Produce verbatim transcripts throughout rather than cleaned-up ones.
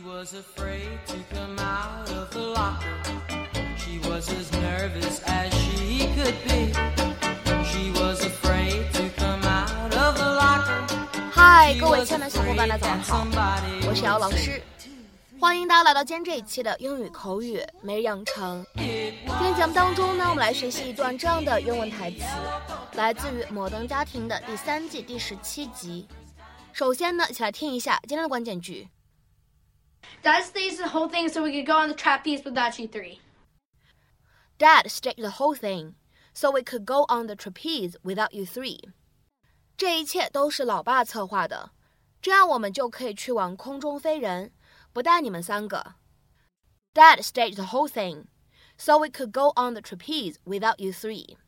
was afraid to come out of the locker.She was as nervous as she could be. She was afraid to come out of the locker. 嗨，各位亲爱的小伙伴，大家早上好，我是姚老师，欢迎大家来到今天这一期的英语口语每日养成。今天节目当中呢，我们来学习一段这样的英文台词，来自于《摩登家庭》的第三季第十七集。首先呢，一起来听一下今天的关键句。 Dad staged the whole thing so we could go on the trapeze without you three.Dad staged the whole thing, so we could go on the trapeze without you three. 这一切都是老爸策划的，这样我们就可以去玩空中飞人，不带你们三个。Dad staged the whole thing, so we could go on the trapeze without you three.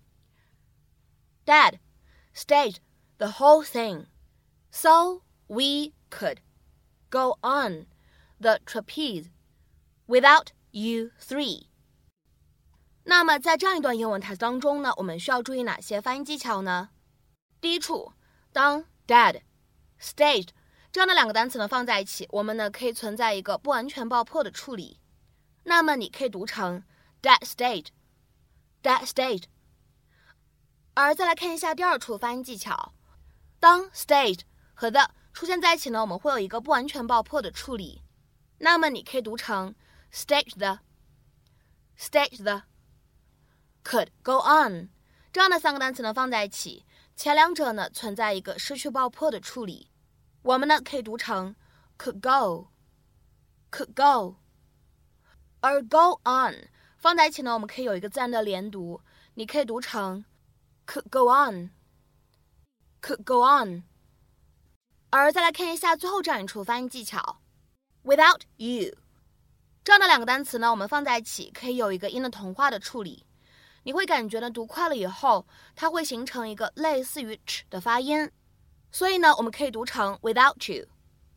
Dad staged the whole thing, so we could go on the trapeze without you three.那么在这样一段英文台词当中呢，我们需要注意哪些发音技巧呢？第一处，当 dad、staged 这样的两个单词呢放在一起，我们呢可以存在一个不完全爆破的处理。那么你可以读成 dad staged、dad staged。而再来看一下第二处发音技巧，当 staged 和 the 出现在一起呢，我们会有一个不完全爆破的处理。那么你可以读成 staged the、staged the。could go on 这样的三个单词呢放在一起，前两者呢存在一个失去爆破的处理，我们呢可以读成 could go could go。 而 go on 放在一起呢，我们可以有一个自然的连读，你可以读成 could go on could go on。 而再来看一下最后这样一处发音技巧， without you 这样的两个单词呢，我们放在一起可以有一个音的同化的处理，你会感觉呢读快了以后它会形成一个类似于 ch 的发音，所以呢我们可以读成 without you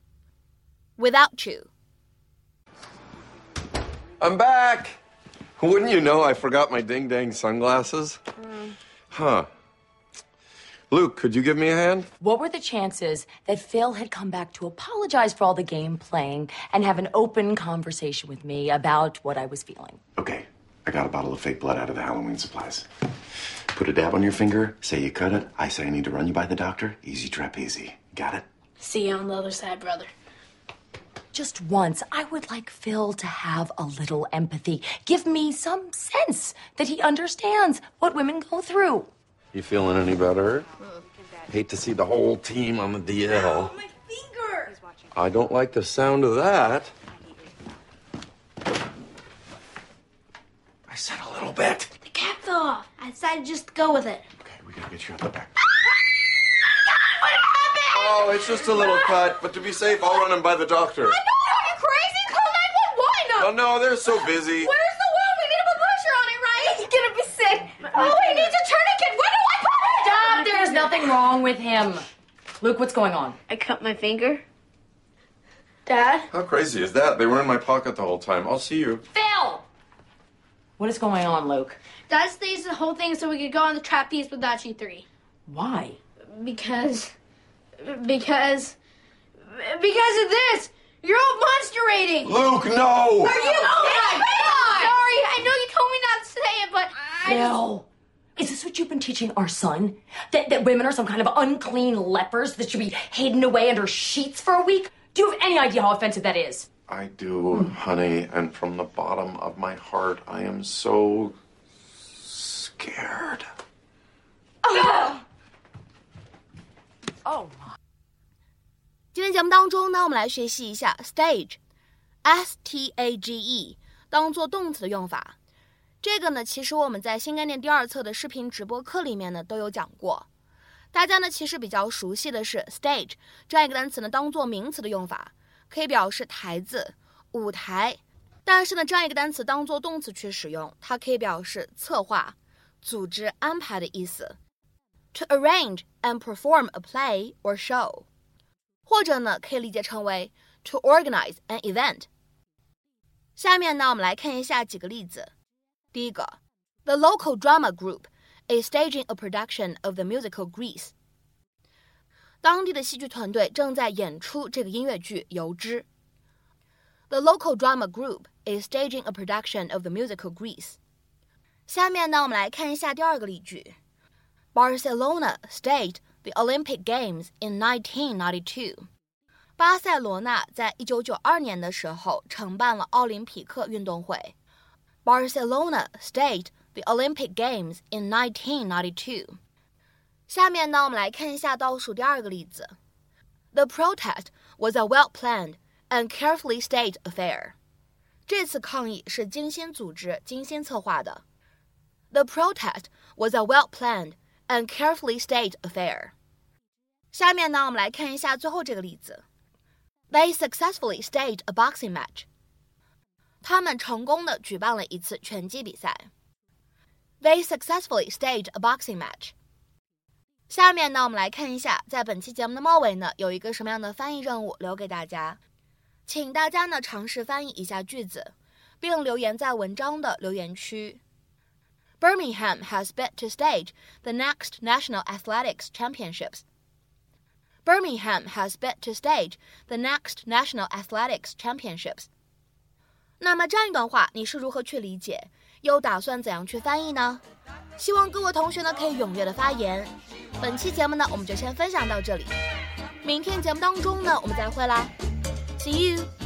without you。 I'm back. Wouldn't you know I forgot my ding-dang sunglasses? Mm. Huh. Luke, could you give me a hand? What were the chances that Phil had come back to apologize for all the game playing and have an open conversation with me about what I was feeling? Okay, I got a bottle of fake blood out of the Halloween supplies. Put a dab on your finger, say you cut it, I say I need to run you by the doctor, easy trapeze. Got it? See you on the other side, brother. Just once, I would like Phil to have a little empathy. Give me some sense that he understands what women go through. You feeling any better? Hate to see the whole team on the D L. Oh, my finger! I don't like the sound of that. I said a little bit. The cap fell off. I decided just to go with it. Okay, we gotta get you out the back. What happened? Oh, it's just a little cut, but to be safe, I'll run him by the doctor. I know, are you crazy? Call nine one one! No, no, they're so busy. Where's the wound? We need to put pressure on it, right? He's gonna be sick. Oh, he needs a tourniquet. Where do I put it? Stop, there's nothing wrong with him. Luke, what's going on? I cut my finger. Dad? How crazy is that? They were in my pocket the whole time. I'll see you. Phil! What is going on, Luke? Dad staged the whole thing so we could go on the trapeze without you three. Why? Because... Because... Because of this! You're all monsterating! Luke, no! Are you... Oh, sorry, I know you told me not to say it, but... I Phil! Is this what you've been teaching our son? That, that women are some kind of unclean lepers that should be hidden away under sheets for a week? Do you have any idea how offensive that is? I do, honey, and from the bottom of my heart, I am so scared. Oh! Oh my. 今天节目当中呢，我们来学习一下 stage S T A G E 当做动词的用法。这个呢，其实我们在新概念第二册的视频直播课里面呢都有讲过。大家呢其实比较熟悉的是 stage 这样一个单词呢当做名词的用法，可以表示台子、舞台。但是呢，这样一个单词当做动词去使用，它可以表示策划、组织、安排的意思。To arrange and perform a play or show， 或者呢可以理解成为 to organize an event。下面呢我们来看一下几个例子。第一个 The local drama group is staging a production of the musical Grease。 当地的戏剧团队正在演出这个音乐剧《油脂》。 The local drama group is staging a production of the musical Grease. 下面呢，我们来看一下第二个例句。Barcelona staged the Olympic Games in nineteen ninety-two. 巴塞罗那在一九九二年的时候承办了奥林匹克运动会。Barcelona staged the Olympic Games in nineteen ninety-two. 下面呢，我们来看一下倒数第二个例子。The protest was a well-planned and carefully staged affair. 这次抗议是精心组织、精心策划的。The protest was a well-planned and carefully staged affair. 下面呢，我们来看一下最后这个例子。They successfully staged a boxing match. 他们成功地举办了一次拳击比赛。They successfully staged a boxing match. 下面呢，我们来看一下，在本期节目的末尾呢，有一个什么样的翻译任务留给大家，请大家呢尝试翻译一下句子，并留言在文章的留言区。Birmingham has bid to stage the next National Athletics Championships. Birmingham has bid to stage the next National Athletics Championships. 那么这样一段话，你是如何去理解？又打算怎样去翻译呢？希望各位同学呢可以踊跃的发言。本期节目呢，我们就先分享到这里。明天节目当中呢，我们再会啦 ，See you。